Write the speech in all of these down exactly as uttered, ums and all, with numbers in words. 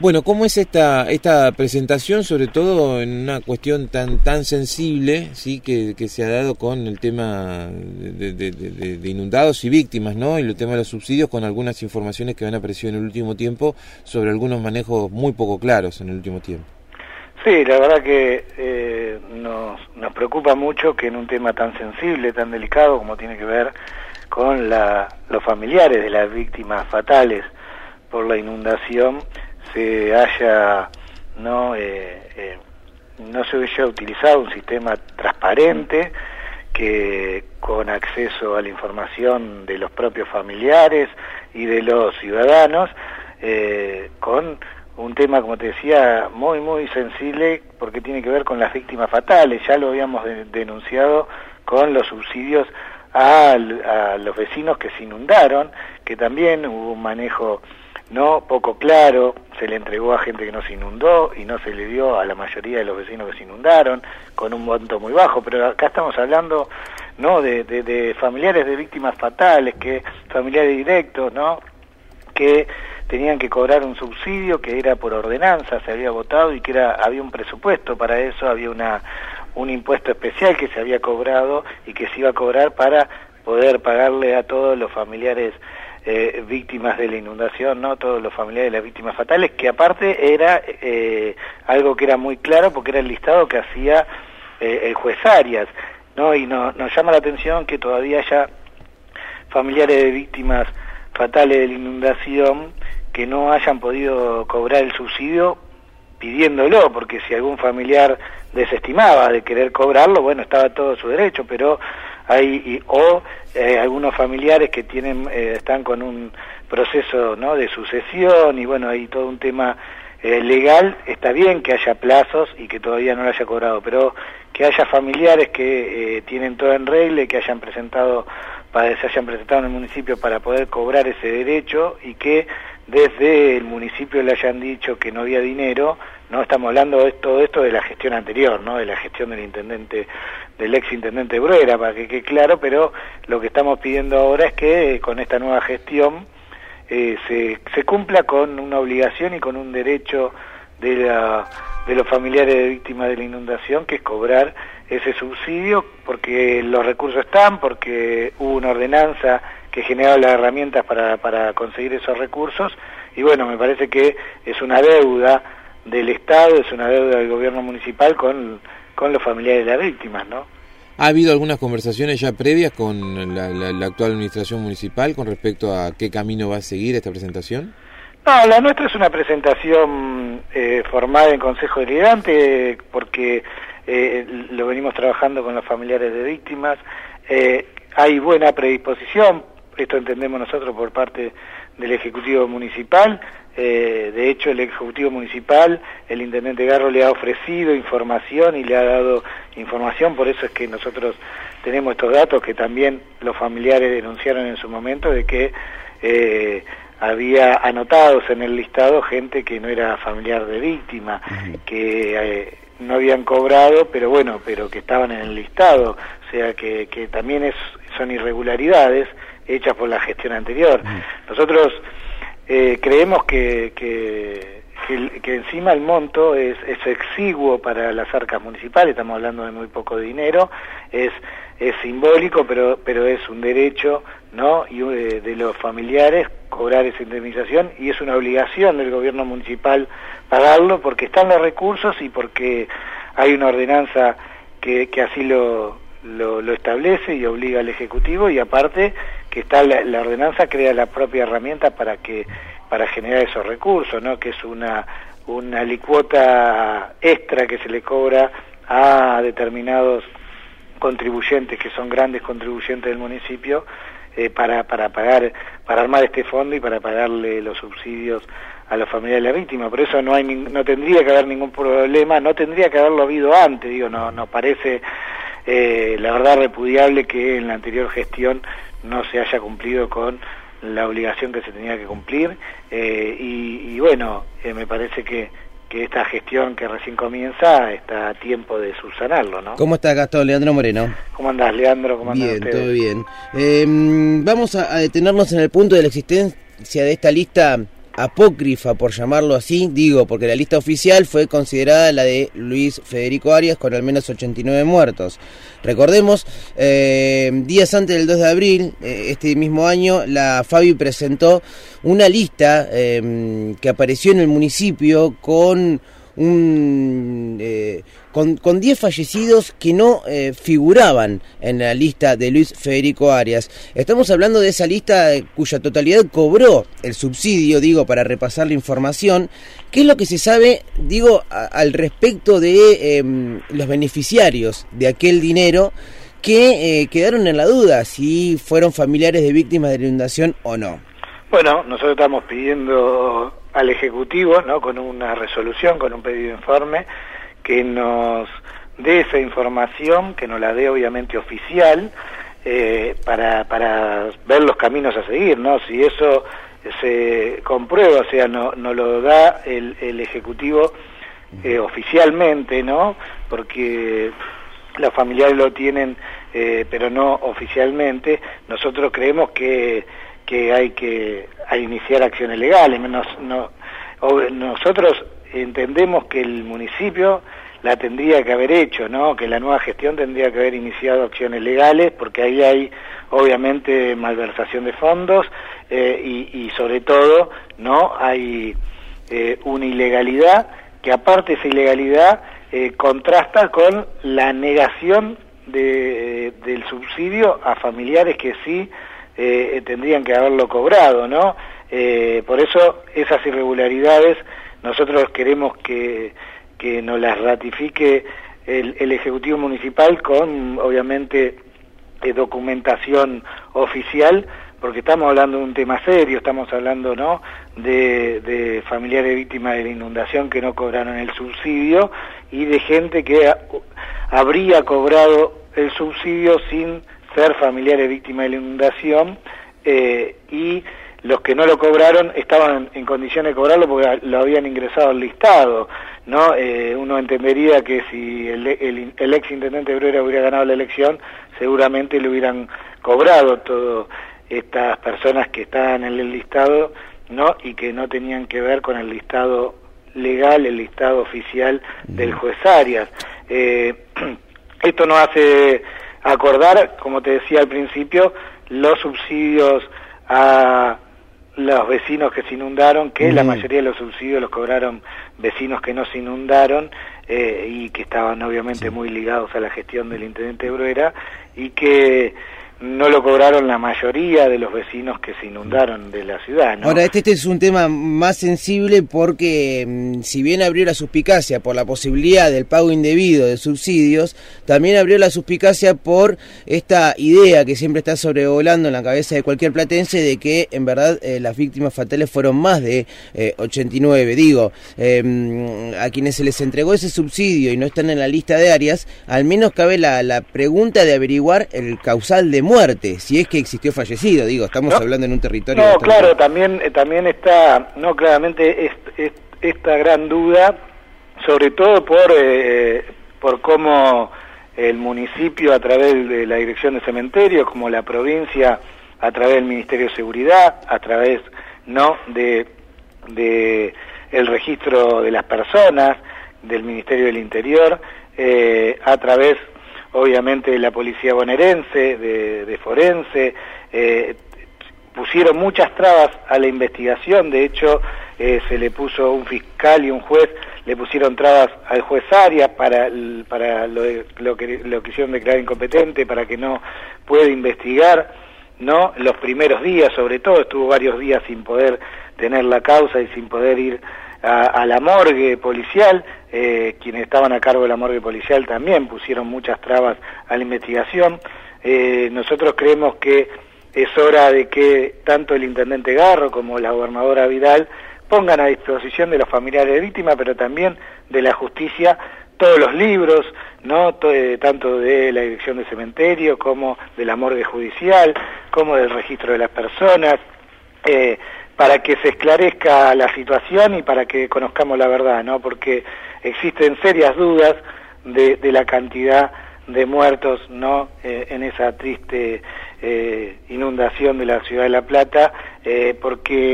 Bueno, ¿cómo es esta esta presentación, sobre todo en una cuestión tan tan sensible, sí, que, que se ha dado con el tema de, de, de, de inundados y víctimas, ¿no? Y el tema de los subsidios, con algunas informaciones que han aparecido en el último tiempo sobre algunos manejos muy poco claros en el último tiempo. Sí, la verdad que eh, nos, nos preocupa mucho que en un tema tan sensible, tan delicado como tiene que ver con la, los familiares de las víctimas fatales por la inundación, se haya no eh, eh, no se haya utilizado un sistema transparente que con acceso a la información de los propios familiares y de los ciudadanos, eh, con un tema, como te decía, muy muy sensible, porque tiene que ver con las víctimas fatales. Ya lo habíamos de, denunciado con los subsidios a, a los vecinos que se inundaron, que también hubo un manejo no poco claro, se le entregó a gente que no se inundó y no se le dio a la mayoría de los vecinos que se inundaron, con un monto muy bajo. Pero acá estamos hablando no de, de, de familiares de víctimas fatales, que familiares directos, no que tenían que cobrar un subsidio que era por ordenanza, se había votado, y que era había un presupuesto para eso, había una un impuesto especial que se había cobrado y que se iba a cobrar para poder pagarle a todos los familiares Eh, víctimas de la inundación, no todos los familiares de las víctimas fatales, que aparte era eh, algo que era muy claro porque era el listado que hacía eh, el juez Arias, no y no, nos llama la atención que todavía haya familiares de víctimas fatales de la inundación que no hayan podido cobrar el subsidio pidiéndolo, porque si algún familiar desestimaba de querer cobrarlo, bueno, estaba todo su derecho, pero hay y, o eh, algunos familiares que tienen eh, están con un proceso no de sucesión, y bueno, hay todo un tema eh, legal. Está bien que haya plazos y que todavía no lo haya cobrado, pero que haya familiares que eh, tienen todo en regla y que hayan presentado para se hayan presentado en el municipio para poder cobrar ese derecho, y que desde el municipio le hayan dicho que no había dinero. No estamos hablando de todo esto de la gestión anterior, no de la gestión del intendente, del ex intendente Bruera, para que quede claro, pero lo que estamos pidiendo ahora es que eh, con esta nueva gestión eh, se, se cumpla con una obligación y con un derecho de, la, de los familiares de víctimas de la inundación, que es cobrar ese subsidio, porque los recursos están, porque hubo una ordenanza que generaba las herramientas para, para conseguir esos recursos, y bueno, me parece que es una deuda del Estado, es una deuda del gobierno municipal con, con los familiares de las víctimas, ¿no? ¿Ha habido algunas conversaciones ya previas con la, la, la actual administración municipal con respecto a qué camino va a seguir esta presentación? No, la nuestra es una presentación eh, formada en Consejo Deliberante, porque eh, lo venimos trabajando con los familiares de víctimas. Eh, hay buena predisposición, esto entendemos nosotros por parte del Ejecutivo Municipal. Eh, de hecho, el Ejecutivo Municipal, el Intendente Garro, le ha ofrecido información y le ha dado información, por eso es que nosotros tenemos estos datos que también los familiares denunciaron en su momento, de que eh, había anotados en el listado gente que no era familiar de víctima, uh-huh. que eh, no habían cobrado, pero bueno, pero que estaban en el listado, o sea que, que también es, son irregularidades hechas por la gestión anterior. Uh-huh. Nosotros eh, creemos que, que, que, que encima el monto es, es exiguo para las arcas municipales, estamos hablando de muy poco dinero, es, es simbólico, pero, pero es un derecho, ¿no? Y de, de los familiares cobrar esa indemnización, y es una obligación del gobierno municipal pagarlo, porque están los recursos y porque hay una ordenanza que, que así lo, lo, lo establece y obliga al Ejecutivo, y aparte que está la, la ordenanza crea la propia herramienta para que para generar esos recursos, ¿no? Que es una una alicuota extra que se le cobra a determinados contribuyentes que son grandes contribuyentes del municipio, eh, para para pagar para armar este fondo y para pagarle los subsidios a los familiares de la víctima. Por eso no hay no tendría que haber ningún problema, no tendría que haberlo habido antes, digo, no nos parece eh, la verdad repudiable que en la anterior gestión no se haya cumplido con la obligación que se tenía que cumplir, eh, y, y bueno, eh, me parece que, que esta gestión que recién comienza está a tiempo de subsanarlo, ¿no? ¿Cómo está, Gastón? Leandro Moreno. ¿Cómo andás, Leandro? ¿Cómo andás bien, ustedes? Todo bien. Eh, vamos a, a detenernos en el punto de la existencia de esta lista apócrifa, por llamarlo así, digo, porque la lista oficial fue considerada la de Luis Federico Arias, con al menos ochenta y nueve muertos. Recordemos, eh, días antes del dos de abril, eh, este mismo año, la Fabi presentó una lista eh, que apareció en el municipio con un eh, con, con diez fallecidos que no eh, figuraban en la lista de Luis Federico Arias. Estamos hablando de esa lista cuya totalidad cobró el subsidio, digo, para repasar la información. ¿Qué es lo que se sabe, digo, a, al respecto de eh, los beneficiarios de aquel dinero que eh, quedaron en la duda si fueron familiares de víctimas de la inundación o no? Bueno, nosotros estamos pidiendo al Ejecutivo, ¿no?, con una resolución, con un pedido de informe, que nos dé esa información, que nos la dé obviamente oficial, eh, para, para ver los caminos a seguir, ¿no? Si eso se comprueba, o sea, no, no lo da el, el Ejecutivo eh, oficialmente, ¿no?, porque los familiares lo tienen, eh, pero no oficialmente, nosotros creemos que que hay que a iniciar acciones legales. Nos, no, nosotros entendemos que el municipio la tendría que haber hecho, ¿no?, que la nueva gestión tendría que haber iniciado acciones legales, porque ahí hay obviamente malversación de fondos eh, y, y sobre todo, ¿no?, hay eh, una ilegalidad que, aparte, esa ilegalidad eh, contrasta con la negación de, del subsidio a familiares que sí Eh, tendrían que haberlo cobrado, ¿no? Eh, por eso esas irregularidades nosotros queremos que, que nos las ratifique el, el Ejecutivo Municipal con, obviamente, eh, documentación oficial, porque estamos hablando de un tema serio, estamos hablando, ¿no?, de, de familiares víctimas de la inundación que no cobraron el subsidio y de gente que ha, habría cobrado el subsidio sin ser familiares víctimas de la inundación, eh, y los que no lo cobraron estaban en condiciones de cobrarlo porque lo habían ingresado al listado, ¿no? Eh, uno entendería que si el, el, el ex intendente Bruera hubiera ganado la elección, seguramente le hubieran cobrado todas estas personas que estaban en el listado, ¿no?, y que no tenían que ver con el listado legal, el listado oficial del juez Arias. Eh, esto nos hace acordar, como te decía al principio, los subsidios a los vecinos que se inundaron, que mm. la mayoría de los subsidios los cobraron vecinos que no se inundaron eh, y que estaban obviamente sí. muy ligados a la gestión del intendente Bruera, y que no lo cobraron la mayoría de los vecinos que se inundaron de la ciudad, ¿no? Ahora, este, este es un tema más sensible porque, mmm, si bien abrió la suspicacia por la posibilidad del pago indebido de subsidios, también abrió la suspicacia por esta idea que siempre está sobrevolando en la cabeza de cualquier platense de que, en verdad, eh, las víctimas fatales fueron más de eh, ochenta y nueve. Digo, eh, a quienes se les entregó ese subsidio y no están en la lista de Arias, al menos cabe la, la pregunta de averiguar el causal de muerte, si es que existió fallecido. Digo, estamos no, hablando en un territorio... No, bastante... claro, también también está, no, claramente es, es, esta gran duda, sobre todo por, eh, por cómo el municipio, a través de la Dirección de Cementerios, como la provincia, a través del Ministerio de Seguridad, a través, ¿no?, de, de el registro de las personas, del Ministerio del Interior, eh, a través, obviamente, de la policía bonaerense, de, de forense, eh, pusieron muchas trabas a la investigación. De hecho, eh, se le puso un fiscal y un juez, le pusieron trabas al juez Arias para, para lo, de, lo, que, lo que hicieron declarar incompetente, para que no pueda investigar, ¿no? Los primeros días, sobre todo, estuvo varios días sin poder tener la causa y sin poder ir a, a la morgue policial. Eh, quienes estaban a cargo de la morgue policial también pusieron muchas trabas a la investigación. Eh, nosotros creemos que es hora de que tanto el intendente Garro como la gobernadora Vidal pongan a disposición de los familiares de víctimas, pero también de la justicia, todos los libros, ¿no?, eh, tanto de la Dirección de Cementerio como de la morgue judicial, como del registro de las personas, eh, para que se esclarezca la situación y para que conozcamos la verdad, ¿no?, porque existen serias dudas de, de la cantidad de muertos, ¿no?, eh, en esa triste eh, inundación de la ciudad de La Plata, eh, porque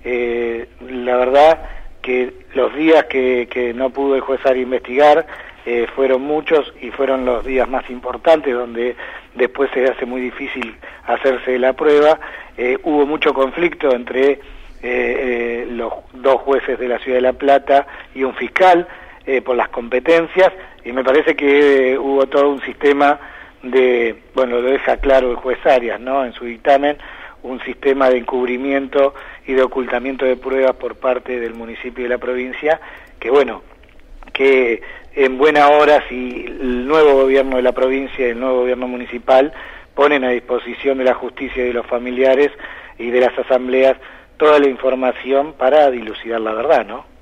eh, la verdad que los días que, que no pudo el juez Arias investigar eh, fueron muchos y fueron los días más importantes donde después se hace muy difícil hacerse la prueba. Eh, hubo mucho conflicto entre eh, eh, los dos jueces de la Ciudad de La Plata y un fiscal eh, por las competencias, y me parece que eh, hubo todo un sistema de, bueno, lo deja claro el juez Arias, ¿no?, en su dictamen, un sistema de encubrimiento y de ocultamiento de pruebas por parte del municipio y de la provincia, que bueno, que en buena hora, si el nuevo gobierno de la provincia y el nuevo gobierno municipal ponen a disposición de la justicia y de los familiares y de las asambleas toda la información para dilucidar la verdad, ¿no?